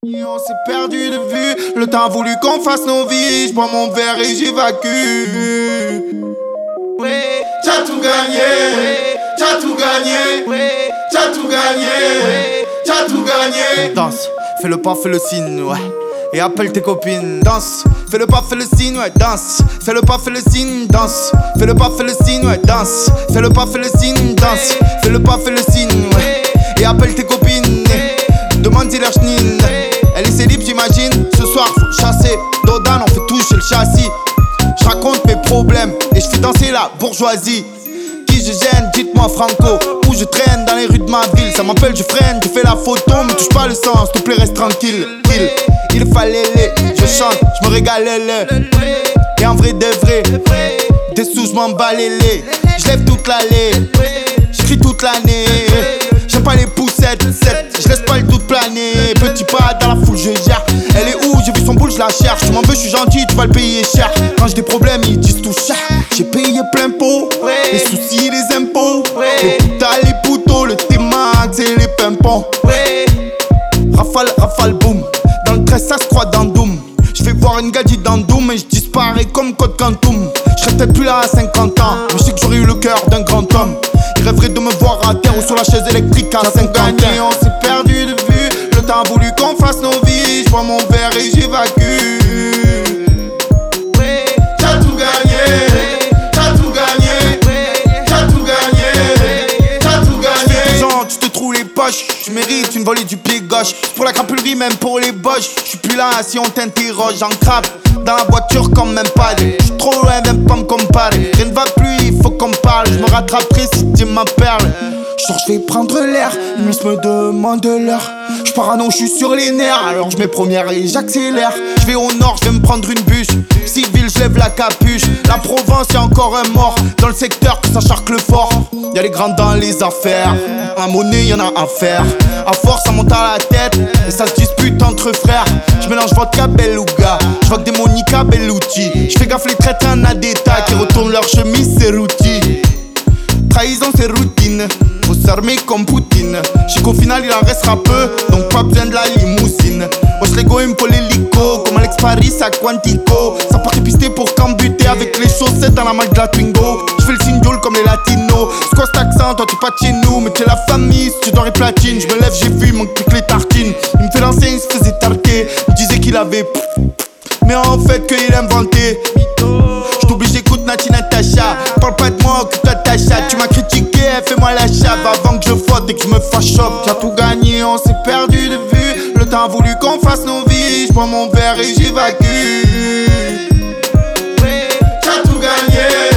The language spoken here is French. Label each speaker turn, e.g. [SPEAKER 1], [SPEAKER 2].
[SPEAKER 1] Et on s'est perdu de vue, le temps a voulu qu'on fasse nos vies. J'bois mon verre et j'évacue. T'as tout gagné, t'as tout gagné, t'as tout gagné, t'as tout gagné. Danse, fais le pas, fais le signe, ouais. Et appelle tes copines, danse, fais le pas, fais le signe, ouais, danse. Fais le pas, fais le signe, danse. Fais le pas, fais le signe, ouais, danse. Fais le pas, fais le signe, danse. Fais le pas, fais le signe, ouais. Et appelle tes copines, demande-y leur chenille. Elle est célib, j'imagine. Ce soir, faut chasser. Dodan, on fait toucher le châssis. Je raconte mes problèmes et je fais danser la bourgeoisie. Qui je gêne, dites-moi Franco. Où je traîne dans les rues de ma ville. Ça m'appelle, je freine, je fais la photo. Me touche pas le sang, s'il te plaît, reste tranquille. Il fallait les, je chante, je me régalais les. Et en vrai de vrai, des sous, je m'en bats les. Je lève toute l'allée, j'crie toute l'année. J'aime pas les poussettes, je laisse pas le doute planer. Petit pas dans la foule, je gère. Elle est où? J'ai vu son boule, je la cherche. Tu m'en veux, je suis gentil, tu vas le payer cher. Quand j'ai des problèmes, ils disent tout cher. J'ai payé plein pot, les soucis, les impôts. Les putas, les poteaux, le T-Max et les pimpons. Rafale, boum. Dans le 13, ça se croit dans Doom. Je vais voir une gadget dans Doom et je disparais comme Code Quantum. Je serais peut-être plus là à 50 ans, mais je sais que j'aurais eu le cœur d'un grand homme. Il rêverait de me voir à terre ou sur la chaise électrique à 50 ans. On s'est perdu de vue, le temps a voulu qu'on fasse nos vies. Je bois mon verre et j'évacue. T'as tout gagné, t'as tout gagné, t'as tout gagné, t'as tout gagné. Genre, tu te trouves les poches, tu mérites une volée du pied gauche. Pour la crapulerie, même pour les boches. J'suis plus là si on t'interroge, j'en crappe. Dans la voiture comme même pas. J'suis trop loin, viens pas me comparer. Rien ne va plus, il faut qu'on me parle. J'me rattraperai si tu ma perle. J'sors, j'vais prendre l'air, ils me demandent l'heure. J'parano, j'suis sur les nerfs. Alors j'mets première et j'accélère. J'vais au nord, j'vais me prendre une bus. Civil, j'lève la capuche. La Provence, y'a encore un mort. Dans le secteur, que ça charque le fort. Y'a les grands dans les affaires. La monnaie, y'en a à faire. À force, ça monte à la tête. Et ça se dispute entre frères. J'mélange vodka, beluga. J'voque des Monica Bellucci. J'fais gaffe les traîtres en adéta qui retournent leur chemise, c'est routi. Trahison, c'est routine. Faut s'armer comme Poutine. J'sais qu'au final, il en restera peu. Donc pas besoin de la limousine. Wesh, les go, il me faut l'hélico. Comme Alex Paris à Quantico. Ça part pisté pour cambuter avec les chaussettes dans la malle de la Twingo. J'fais le signal comme les latinos. C'est quoi cet accent? Toi, t'es pas de chez nous. Mais t'es la famille, si tu dois les platines. J'me lève, j'ai vu, manque plus que les tartines. Il me fait lancer, il se faisait tarquer. Il disait qu'il avait mais en fait qu'il inventait. J't'oublie, j'écoute Nati Natacha. Parle pas de moi, occupe-toi de ta chatte. Tu m'as critiqué, fais-moi la chave avant que je faute et que je me fâche. T'as tout gagné, on s'est perdu de vue. Le temps a voulu qu'on fasse nos vies. J'bois mon verre et j'évacue. T'as tout gagné.